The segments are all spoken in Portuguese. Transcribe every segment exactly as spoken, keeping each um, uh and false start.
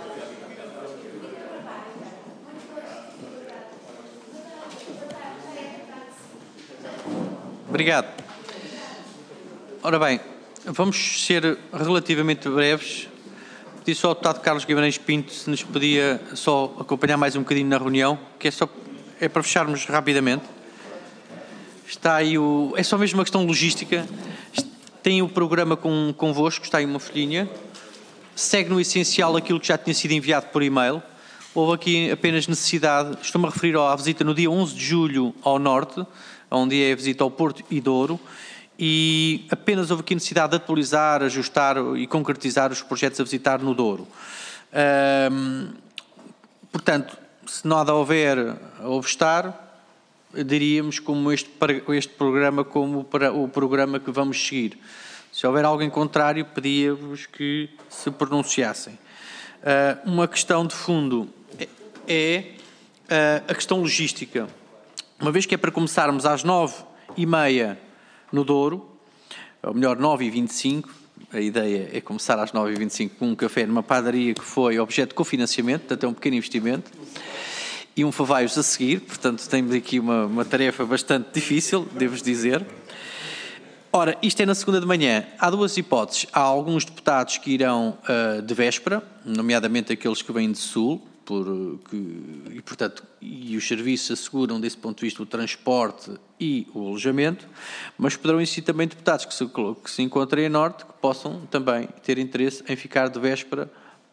Obrigado. Ora bem, vamos ser relativamente breves. Pedi só ao deputado Carlos Guimarães Pinto se nos podia só acompanhar mais um bocadinho na reunião, que é só é para fecharmos rapidamente. Está aí o... É só mesmo uma questão logística. Tem o programa com, convosco, está aí uma folhinha. Segue no essencial aquilo que já tinha sido enviado por e-mail. Houve aqui apenas necessidade, estou-me a referir à visita no dia onze de julho ao Norte, onde é a visita ao Porto e Douro, e apenas houve aqui necessidade de atualizar, ajustar e concretizar os projetos a visitar no Douro. Hum, portanto, se nada houver a obstar, diríamos como este, este programa como para o programa que vamos seguir. Se houver algo em contrário, pedia-vos que se pronunciassem. Uh, uma questão de fundo é uh, a questão logística. Uma vez que é para começarmos às nove e meia no Douro, ou melhor, nove e vinte e cinco, a ideia é começar às nove e vinte e cinco com um café numa padaria que foi objeto de cofinanciamento, portanto é um pequeno investimento, e um favaios a seguir, portanto temos aqui uma, uma tarefa bastante difícil, devo dizer. Ora, isto é na segunda de manhã. Há duas hipóteses. Há alguns deputados que irão uh, de véspera, nomeadamente aqueles que vêm de Sul, por, que, e, portanto, e os serviços asseguram, desse ponto de vista, o transporte e o alojamento, mas poderão existir também deputados que se, que se encontrem a Norte, que possam também ter interesse em ficar de véspera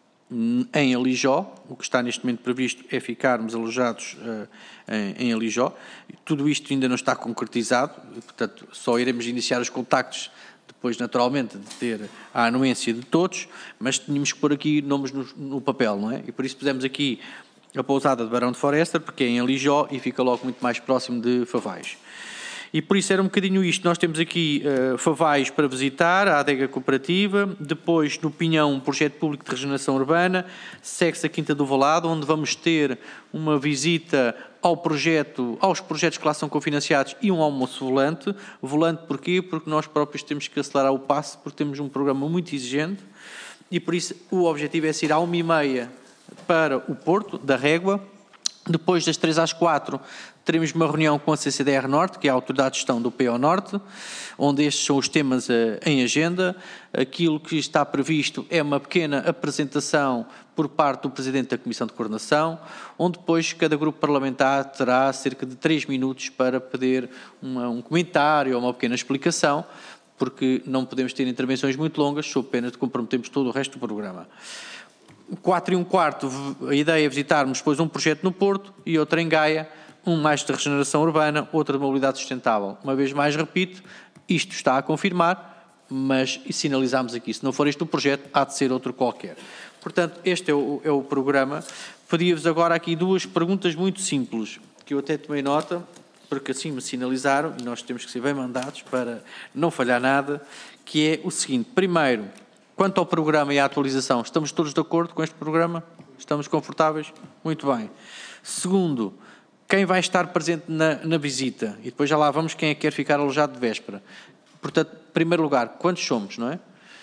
em Alijó. O que está neste momento previsto é ficarmos alojados uh, em, em Alijó. Tudo isto ainda não está concretizado, e, portanto, só iremos iniciar os contactos depois, naturalmente, de ter a anuência de todos, mas tínhamos que pôr aqui nomes no, no papel, não é? E por isso pusemos aqui a pousada de Barão de Foresta, porque é em Alijó e fica logo muito mais próximo de Favais. E por isso era um bocadinho isto. Nós temos aqui uh, Favais para visitar, a adega cooperativa, depois no Pinhão um projeto público de regeneração urbana, segue-se a Quinta do Valado, onde vamos ter uma visita ao projeto, aos projetos que lá são cofinanciados e um almoço volante. Volante porquê? Porque nós próprios temos que acelerar o passo, porque temos um programa muito exigente e por isso o objetivo é ir à uma e meia para o Porto, da Régua. Depois das três às quatro teremos uma reunião com a C C D R Norte, que é a Autoridade de Gestão do P O Norte, onde estes são os temas uh, em agenda. Aquilo que está previsto é uma pequena apresentação por parte do Presidente da Comissão de Coordenação, onde depois cada grupo parlamentar terá cerca de três minutos para pedir uma, um comentário ou uma pequena explicação, porque não podemos ter intervenções muito longas, sob pena de comprometermos todo o resto do programa. Quatro e um quarto, a ideia é visitarmos depois um projeto no Porto e outro em Gaia, um mais de regeneração urbana, outro de mobilidade sustentável. Uma vez mais, repito, isto está a confirmar, mas e sinalizamos aqui, se não for este o projeto, há de ser outro qualquer. Portanto, este é o, é o programa. Pedia-vos agora aqui duas perguntas muito simples, que eu até tomei nota, porque assim me sinalizaram, e nós temos que ser bem mandados para não falhar nada, que é o seguinte: primeiro, quanto ao programa e à atualização, estamos todos de acordo com este programa? Estamos confortáveis? Muito bem. Segundo, quem vai estar presente na, na visita? E depois já lá vamos quem é que quer ficar alojado de véspera. Portanto, em primeiro lugar, quantos somos, não é?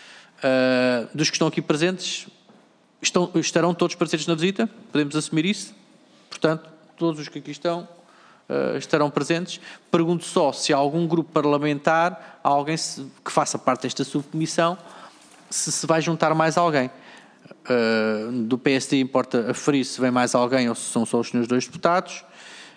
Uh, dos que estão aqui presentes, estão, estarão todos presentes na visita? Podemos assumir isso? Portanto, todos os que aqui estão uh, estarão presentes. Pergunto só se há algum grupo parlamentar, alguém se, que faça parte desta subcomissão, se se vai juntar mais alguém. Uh, do P S D importa aferir se vem mais alguém ou se são só os senhores dois deputados.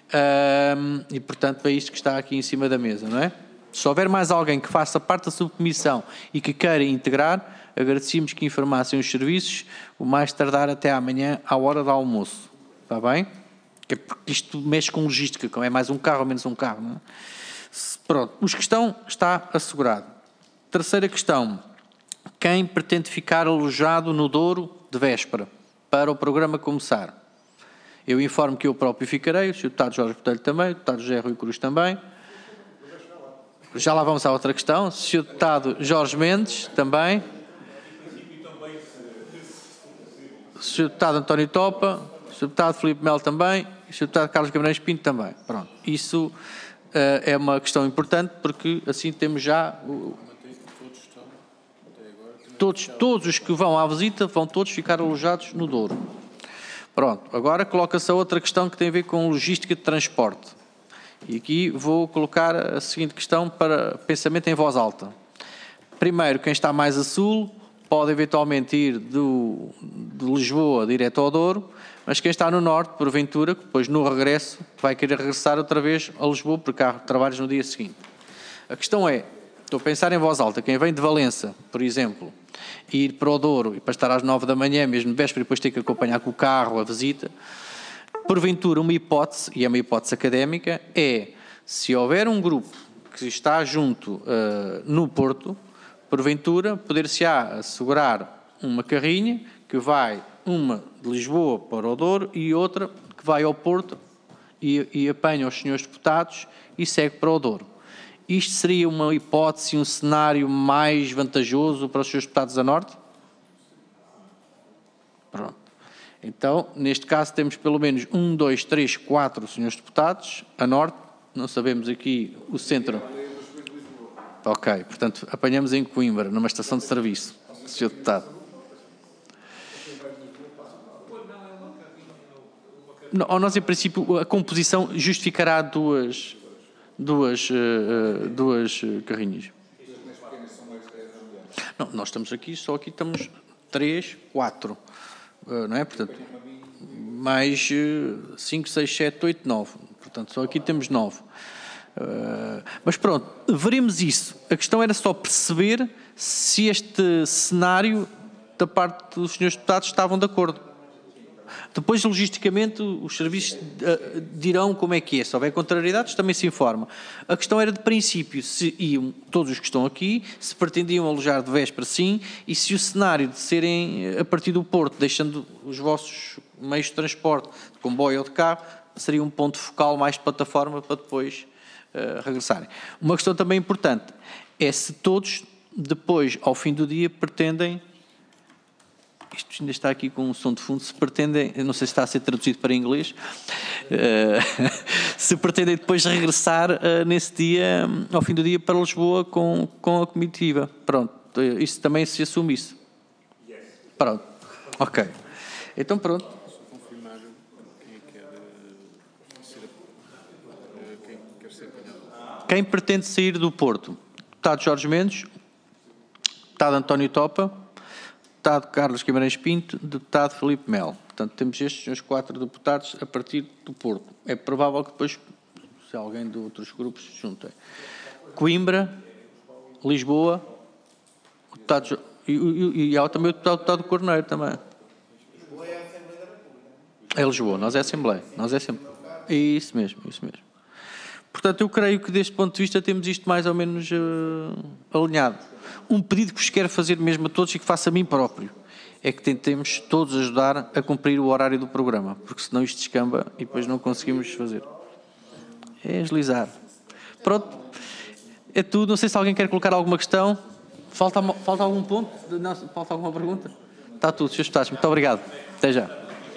Uh, e, portanto, é isto que está aqui em cima da mesa, não é? Se houver mais alguém que faça parte da subcomissão e que queira integrar, agradecemos que informassem os serviços o mais tardar até amanhã à hora do almoço. Está bem? Que é porque isto mexe com logística, como é mais um carro ou menos um carro, não é? Pronto, os que estão, está assegurado. Terceira questão: quem pretende ficar alojado no Douro de véspera para o programa começar? Eu informo que eu próprio ficarei, o senhor deputado Jorge Botelho também, o deputado José Rui Cruz também. Já lá vamos à outra questão. O senhor deputado Jorge Mendes também. O senhor deputado António Topa, o senhor deputado Filipe Melo também, e o senhor deputado Carlos Guimarães Pinto também. Pronto. Isso uh, é uma questão importante, porque assim temos já... O... Todos, todos os que vão à visita vão todos ficar alojados no Douro. Pronto, agora coloca-se a outra questão que tem a ver com logística de transporte. E aqui vou colocar a seguinte questão para pensamento em voz alta. Primeiro, quem está mais a sul pode eventualmente ir do, de Lisboa direto ao Douro, mas quem está no norte, porventura, depois no regresso, vai querer regressar outra vez a Lisboa, porque há trabalhos no dia seguinte. A questão é, estou a pensar em voz alta, quem vem de Valença, por exemplo, e ir para o Douro e para estar às nove da manhã, mesmo de véspera, e depois ter que acompanhar com o carro a visita, porventura uma hipótese, e é uma hipótese académica, é, se houver um grupo que está junto uh, no Porto, porventura, poder-se-á assegurar uma carrinha que vai, uma de Lisboa para o Douro e outra que vai ao Porto e, e apanha os senhores deputados e segue para o Douro. Isto seria uma hipótese, um cenário mais vantajoso para os senhores deputados a norte? Pronto. Então, neste caso, temos pelo menos um, dois, três, quatro senhores deputados a norte. Não sabemos aqui o centro. Ok, portanto, apanhamos em Coimbra, numa estação de serviço, senhor deputado. Não, nós, em princípio, a composição justificará duas, duas, uh, duas carrinhas. Não, nós estamos aqui, só aqui estamos três, quatro, uh, não é? Portanto, mais uh, cinco, seis, sete, oito, nove. Portanto, só aqui temos nove. Uh, mas pronto, veremos isso. A questão era só perceber se este cenário da parte dos senhores deputados estavam de acordo. Depois, logisticamente, os serviços uh, dirão como é que é. Se houver contrariedades, também se informa. A questão era de princípio, se iam, todos os que estão aqui, se pretendiam alojar de véspera sim, e se o cenário de serem a partir do Porto, deixando os vossos meios de transporte, de comboio ou de carro, seria um ponto focal mais de plataforma para depois uh, regressarem. Uma questão também importante é se todos, depois, ao fim do dia, pretendem... Isto ainda está aqui com um som de fundo, se pretendem, não sei se está a ser traduzido para inglês, uh, se pretendem depois regressar uh, nesse dia, ao fim do dia, para Lisboa com, com a comitiva. Pronto, isso também se assume isso. Pronto, ok. Então pronto. Confirmar quem quer ser, quem quer ser apanhado. Quem pretende sair do Porto? Deputado Jorge Mendes, deputado António Topa, deputado Carlos Guimarães Pinto, deputado Filipe Melo. Portanto, temos estes os quatro deputados a partir do Porto. É provável que depois, se alguém de outros grupos se juntem. Coimbra, Lisboa, o deputado, e, e, e há também o deputado, o deputado Corneiro também. É Lisboa, nós é Assembleia. Nós é Assembleia. Isso mesmo, isso mesmo. Portanto, eu creio que deste ponto de vista temos isto mais ou menos uh, alinhado. Um pedido que vos quero fazer mesmo a todos e que faço a mim próprio é que tentemos todos ajudar a cumprir o horário do programa, porque senão isto descamba e depois não conseguimos fazer. É agilizar. Pronto, é tudo. Não sei se alguém quer colocar alguma questão. Falta, falta algum ponto? Não, falta alguma pergunta? Está tudo, senhores deputados. Muito obrigado. Até já.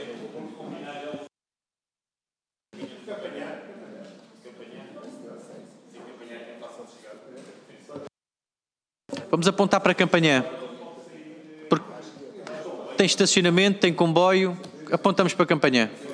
Vamos apontar para a Campanhã. Porque tem estacionamento, tem comboio. Apontamos para a Campanhã.